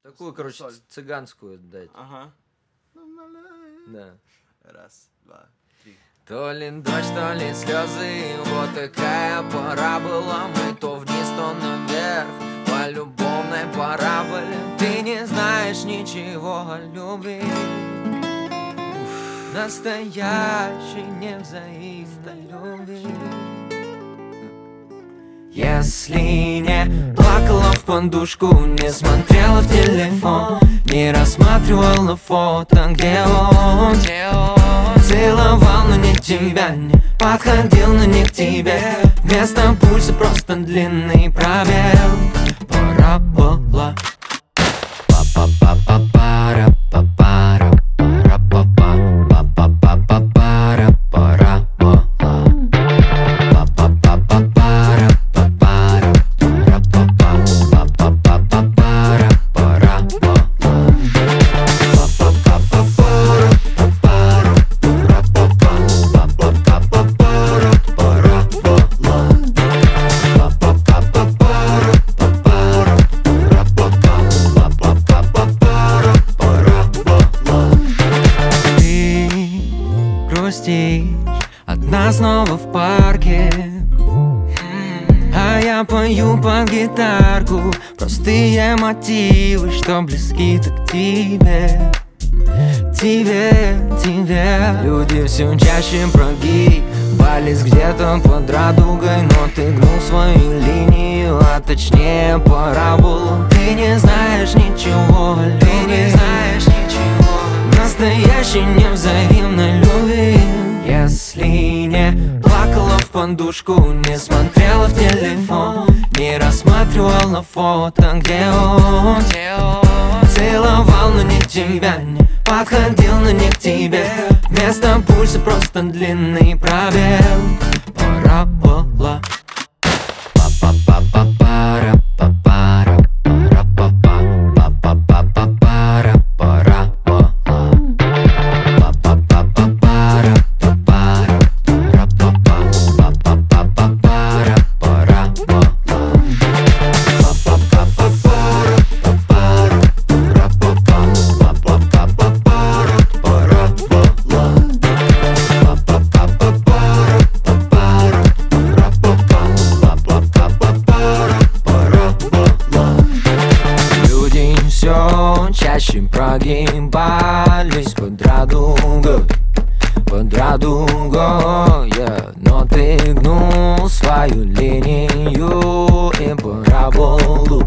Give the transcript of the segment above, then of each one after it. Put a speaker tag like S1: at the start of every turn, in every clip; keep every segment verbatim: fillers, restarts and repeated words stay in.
S1: Такую, короче,
S2: соль.
S1: ц- цыганскую дать.
S2: Ага.
S1: Да.
S2: Раз, два, три.
S1: То ли дождь, то ли слезы, вот такая пора была. Мы то вниз, то наверх, по любовной параболе. Ты не знаешь ничего о любви, настоящей невзаимной любви. Если не плакала в подушку, не смотрела в телефон, не рассматривала фото, где он, где он целовал, но не тебя, не подходил, но не к тебе. Вместо пульса просто длинный пробел. Парабола. Па-па-па-па-пара, па-пара, пара-па-па, па-па-па-па-пара, парабола. Па-па-па-па-пара, па-пара, пара-па-па, па-па-па-па-пара, парабола. Па-па-па-па-пара, па-пара, пара-па-па, па-па-па-па-пара, парабола. Па-па-па-па-пара, па-пара, ты грустишь одна снова в парке, а я пою под гитарку простые мотивы, что близки так к тебе. Тебе, тебе. Люди все чаще прогибались где-то под радугой, но ты гнул свою линию, а точнее параболу. Ты не знаешь ничего о любви, ты не знаешь ничего настоящей невзаимной любви. Если не плакала в подушку, не смотрела в телефон, не рассматривала фото, где он, где он целовал, но не тебя, не подходил, но не к тебе. Вместо пульса просто длинный пробел. Парабола. Па-па-па-па-пара, па-пара, пара-па-па, па-па-па-па-пара, парабола. Па-па-па-па-пара, па-пара, пара-па-па, па-па-па-па-пара, парабола. Па-па-па-па-пара, па-пара, пара-па-па, па-па-па-па-пара, парабола. Па-па-па-па-пара, па-пара, пара-па-па, па-па-па-па-пара, парабола. Люди все чаще прогибались под радугой, под радугой, yeah. Но ты гнул свою линию и параболу,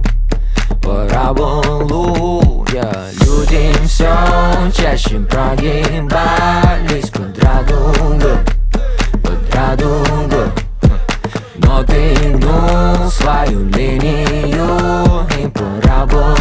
S1: параболу, yeah. Люди все чаще прогибались под радугой, под радугой, но ты гнул свою линию и параболу.